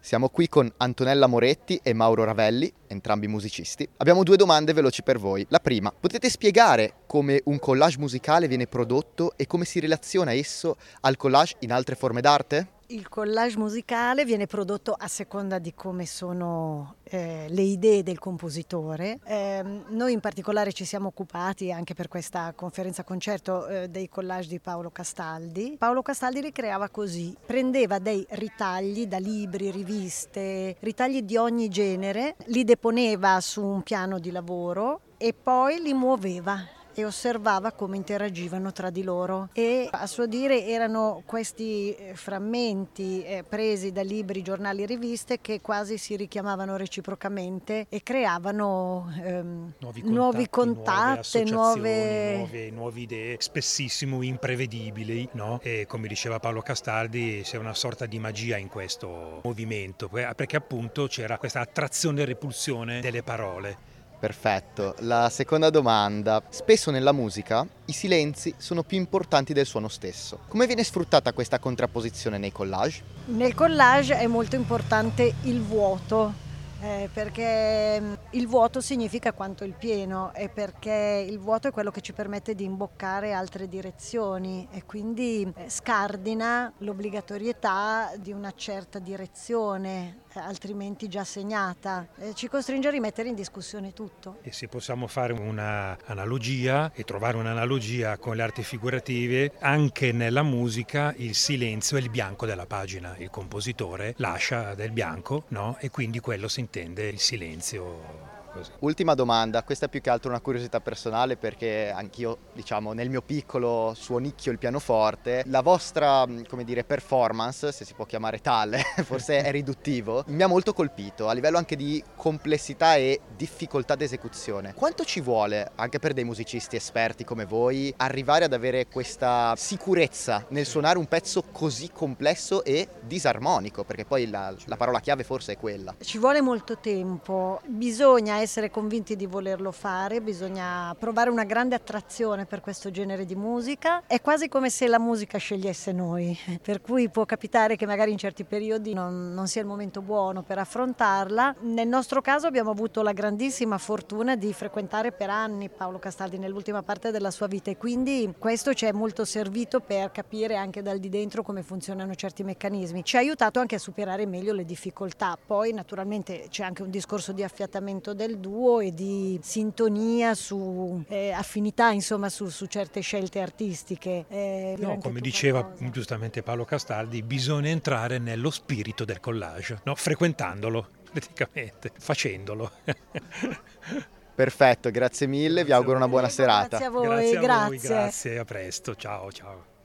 Siamo qui con Antonella Moretti e Mauro Ravelli, entrambi musicisti. Abbiamo due domande veloci per voi. La prima, potete spiegare come un collage musicale viene prodotto e come si relaziona esso al collage in altre forme d'arte? Il collage musicale viene prodotto a seconda di come sono le idee del compositore. Noi in particolare ci siamo occupati anche per questa conferenza concerto dei collage di Paolo Castaldi. Paolo Castaldi li creava così: prendeva dei ritagli da libri, riviste, ritagli di ogni genere, li deponeva su un piano di lavoro e poi li muoveva e osservava come interagivano tra di loro, e a suo dire erano questi frammenti presi da libri, giornali e riviste che quasi si richiamavano reciprocamente e creavano nuovi contatti, nuove idee, spessissimo imprevedibili, no? E come diceva Paolo Castaldi, c'è una sorta di magia in questo movimento, perché appunto c'era questa attrazione e repulsione delle parole. Perfetto. La seconda domanda. Spesso nella musica i silenzi sono più importanti del suono stesso. Come viene sfruttata questa contrapposizione nei collage? Nel collage è molto importante il vuoto, perché il vuoto significa quanto il pieno, e perché il vuoto è quello che ci permette di imboccare altre direzioni e quindi scardina l'obbligatorietà di una certa direzione, altrimenti già segnata, ci costringe a rimettere in discussione tutto. E se possiamo fare un'analogia e trovare un'analogia con le arti figurative, anche nella musica il silenzio è il bianco della pagina, il compositore lascia del bianco, no? E quindi quello si intende il silenzio. Così. Ultima domanda, questa è più che altro una curiosità personale perché anch'io, nel mio piccolo suonicchio il pianoforte, la vostra, performance, se si può chiamare tale, forse è riduttivo, mi ha molto colpito a livello anche di complessità e difficoltà d'esecuzione. Quanto ci vuole, anche per dei musicisti esperti come voi, arrivare ad avere questa sicurezza nel suonare un pezzo così complesso e disarmonico? Perché poi la parola chiave forse è quella. Ci vuole molto tempo, bisogna essere convinti di volerlo fare, bisogna provare una grande attrazione per questo genere di musica. È quasi come se la musica scegliesse noi, per cui può capitare che magari in certi periodi non sia il momento buono per affrontarla. Nel nostro caso abbiamo avuto la grandissima fortuna di frequentare per anni Paolo Castaldi nell'ultima parte della sua vita, e quindi questo ci è molto servito per capire anche dal di dentro come funzionano certi meccanismi. Ci ha aiutato anche a superare meglio le difficoltà. Poi naturalmente c'è anche un discorso di affiatamento del duo e di sintonia su affinità, insomma, su certe scelte artistiche. No, come diceva giustamente Paolo Castaldi, bisogna entrare nello spirito del collage, no? Frequentandolo, praticamente, facendolo. Perfetto, grazie mille, vi auguro una buona serata. Grazie a voi, Grazie, a presto, ciao.